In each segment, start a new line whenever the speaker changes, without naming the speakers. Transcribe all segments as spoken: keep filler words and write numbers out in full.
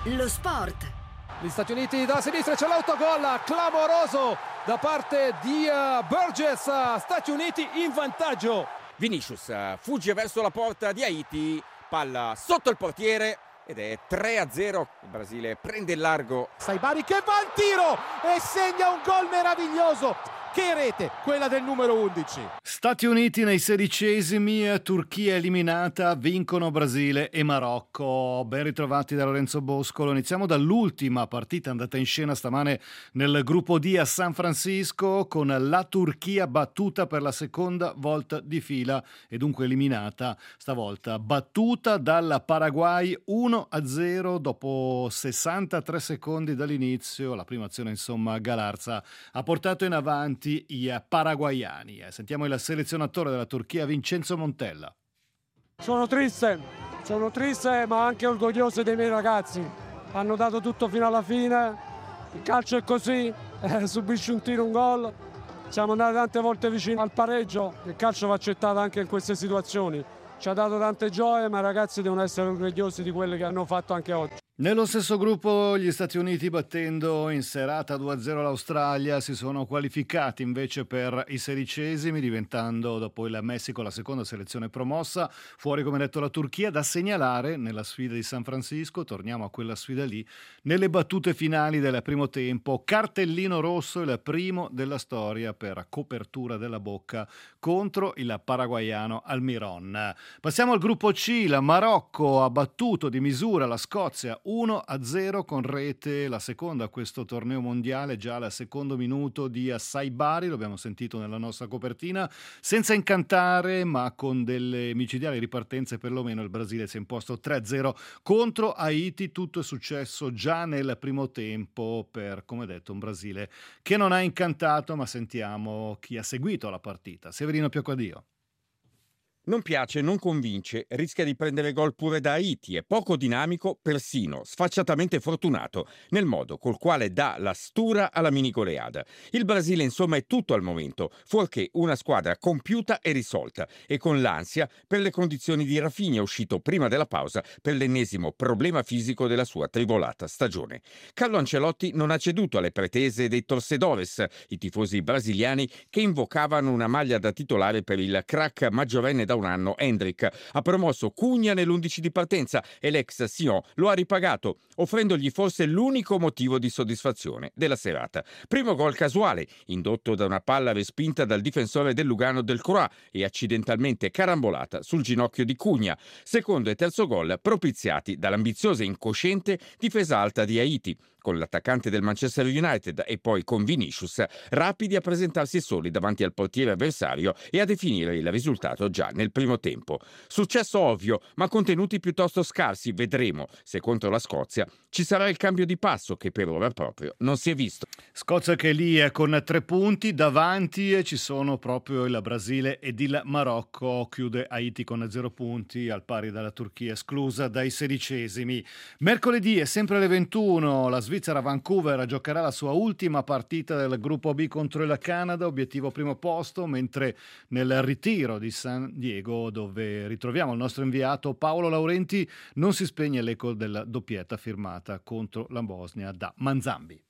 Lo sport.
Gli Stati Uniti dalla sinistra, c'è l'autogol clamoroso da parte di uh, Burgess. Stati Uniti in vantaggio.
Vinicius fugge verso la porta di Haiti, palla sotto il portiere ed è tre a zero. Il Brasile prende il largo.
Saibari che va al tiro e segna un gol meraviglioso. Che rete, quella del numero undici.
Stati Uniti nei sedicesimi, Turchia eliminata, vincono Brasile e Marocco. Ben ritrovati da Lorenzo Boscolo. Iniziamo dall'ultima partita andata in scena stamane nel gruppo D a San Francisco, con la Turchia battuta per la seconda volta di fila e dunque eliminata, stavolta battuta dal Paraguay uno a zero dopo sessantatré secondi dall'inizio. La prima azione, insomma, Galarza ha portato in avanti i paraguayani. Sentiamo il selezionatore della Turchia, Vincenzo Montella.
Sono triste, sono triste ma anche orgoglioso dei miei ragazzi. Hanno dato tutto fino alla fine. Il calcio è così, eh, subisci un tiro, un gol. Siamo andati tante volte vicino al pareggio. Il calcio va accettato anche in queste situazioni. Ci ha dato tante gioie, ma i ragazzi devono essere orgogliosi di quello che hanno fatto anche oggi.
Nello stesso gruppo gli Stati Uniti, battendo in serata due a zero l'Australia, si sono qualificati invece per i sedicesimi, diventando dopo il Messico la seconda selezione promossa. Fuori, come detto, la Turchia. Da segnalare nella sfida di San Francisco, torniamo a quella sfida lì, nelle battute finali del primo tempo, cartellino rosso, il primo della storia per copertura della bocca contro il paraguayano Almiron. Passiamo al gruppo C. Il Marocco ha battuto di misura la Scozia uno a zero con rete, la seconda a questo torneo mondiale, già al secondo minuto di Saibari, lo abbiamo sentito nella nostra copertina, senza incantare ma con delle micidiali ripartenze. Perlomeno il Brasile si è imposto tre a zero contro Haiti. Tutto è successo già nel primo tempo per, come detto, un Brasile che non ha incantato, ma sentiamo chi ha seguito la partita. Severino Piacquadio.
Non piace, non convince, rischia di prendere gol pure da Haiti, è poco dinamico, persino sfacciatamente fortunato nel modo col quale dà la stura alla mini goleada. Il Brasile, insomma, è tutto al momento, fuorché una squadra compiuta e risolta, e con l'ansia per le condizioni di Rafinha, uscito prima della pausa per l'ennesimo problema fisico della sua tribolata stagione. Carlo Ancelotti non ha ceduto alle pretese dei torcedores, i tifosi brasiliani che invocavano una maglia da titolare per il crack maggiorenne da un anno. Hendrick ha promosso Cugna nell'undici di partenza e l'ex Sion lo ha ripagato, offrendogli forse l'unico motivo di soddisfazione della serata. Primo gol casuale, indotto da una palla respinta dal difensore del Lugano del Croix e accidentalmente carambolata sul ginocchio di Cugna. Secondo e terzo gol propiziati dall'ambiziosa e incosciente difesa alta di Haiti, con l'attaccante del Manchester United e poi con Vinicius, rapidi a presentarsi soli davanti al portiere avversario e a definire il risultato già nel primo tempo. Successo ovvio, ma contenuti piuttosto scarsi. Vedremo se contro la Scozia ci sarà il cambio di passo che per ora proprio non si è visto.
Scozia che lì è con tre punti, davanti e ci sono proprio il Brasile ed il Marocco. Chiude Haiti con zero punti, al pari della Turchia, esclusa dai sedicesimi. Mercoledì è sempre alle ventuno, la Svizzera a Vancouver giocherà la sua ultima partita del gruppo B contro il Canada, obiettivo primo posto, mentre nel ritiro di San Diego, dove ritroviamo il nostro inviato Paolo Laurenti, non si spegne l'eco della doppietta firmata contro la Bosnia da Manzambi.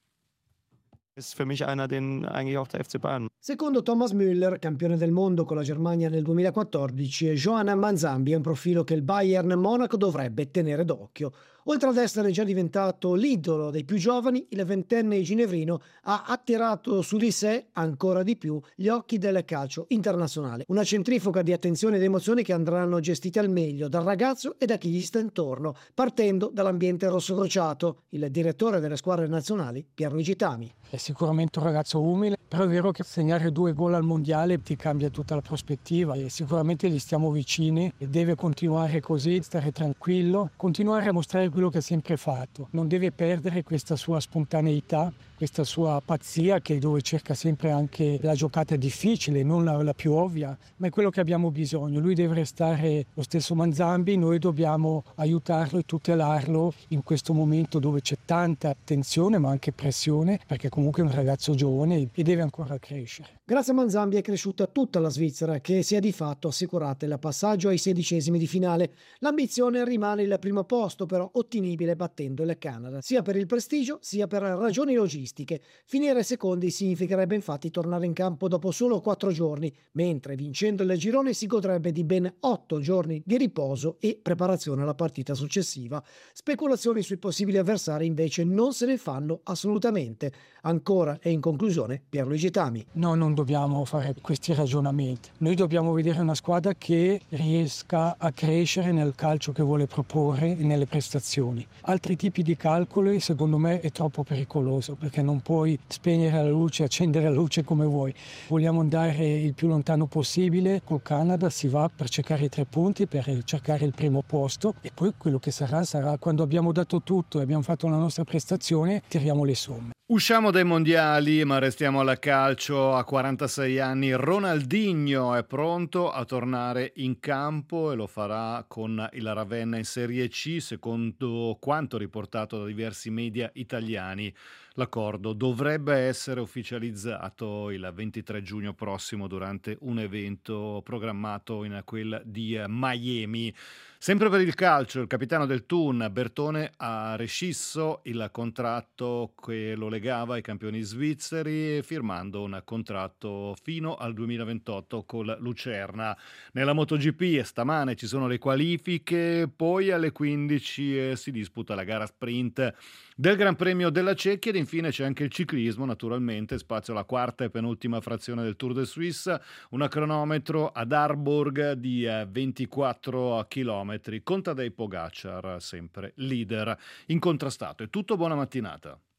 Secondo Thomas Müller, campione del mondo con la Germania nel duemilaquattordici, Johan Manzambi è un profilo che il Bayern Monaco dovrebbe tenere d'occhio. Oltre ad essere già diventato l'idolo dei più giovani, il ventenne ginevrino ha attirato su di sé ancora di più gli occhi del calcio internazionale. Una centrifuga di attenzione ed emozioni che andranno gestite al meglio dal ragazzo e da chi gli sta intorno, partendo dall'ambiente rossocrociato. Il direttore delle squadre nazionali, Pierluigi Tami.
È sicuramente un ragazzo umile, però è vero che segnare due gol al mondiale ti cambia tutta la prospettiva e sicuramente gli stiamo vicini e deve continuare così, stare tranquillo, continuare a mostrare quello che ha sempre fatto. Non deve perdere questa sua spontaneità, questa sua pazzia, che dove cerca sempre anche la giocata difficile, non la, la più ovvia, ma è quello che abbiamo bisogno. Lui deve restare lo stesso Manzambi, noi dobbiamo aiutarlo e tutelarlo in questo momento dove c'è tanta tensione ma anche pressione, perché comunque è un ragazzo giovane e deve ancora crescere.
Grazie a Manzambi è cresciuta tutta la Svizzera, che si è di fatto assicurata il passaggio ai sedicesimi di finale. L'ambizione rimane il primo posto, però ottenibile battendo il Canada, sia per il prestigio sia per ragioni logistiche. Finire secondi significherebbe infatti tornare in campo dopo solo quattro giorni, mentre vincendo il girone si godrebbe di ben otto giorni di riposo e preparazione alla partita successiva. Speculazioni sui possibili avversari invece non se ne fanno assolutamente. Ancora e in conclusione Pierluigi Tami.
No, non dobbiamo fare questi ragionamenti. Noi dobbiamo vedere una squadra che riesca a crescere nel calcio che vuole proporre e nelle prestazioni. Altri tipi di calcoli secondo me è troppo pericoloso, perché non puoi spegnere la luce, accendere la luce come vuoi. Vogliamo andare il più lontano possibile. Col Canada si va per cercare i tre punti, per cercare il primo posto, e poi quello che sarà sarà quando abbiamo dato tutto e abbiamo fatto la nostra prestazione, tiriamo le somme.
Usciamo dai mondiali, ma restiamo alla calcio. A quarantasei anni Ronaldinho è pronto a tornare in campo e lo farà con il Ravenna in Serie C, secondo quanto riportato da diversi media italiani. L'accordo dovrebbe essere ufficializzato il ventitré giugno prossimo durante un evento programmato in quel di Miami. Sempre per il calcio, il capitano del Thun, Bertone, ha rescisso il contratto che lo legava ai campioni svizzeri, firmando un contratto fino al duemilaventotto col Lucerna. Nella MotoGP stamane ci sono le qualifiche, poi alle quindici eh, si disputa la gara sprint del Gran Premio della Cecchia ed infine c'è anche il ciclismo, naturalmente, spazio alla quarta e penultima frazione del Tour de Suisse, una cronometro ad Harburg di ventiquattro chilometri, con Tadej Pogacar sempre leader incontrastato. È tutto, buona mattinata.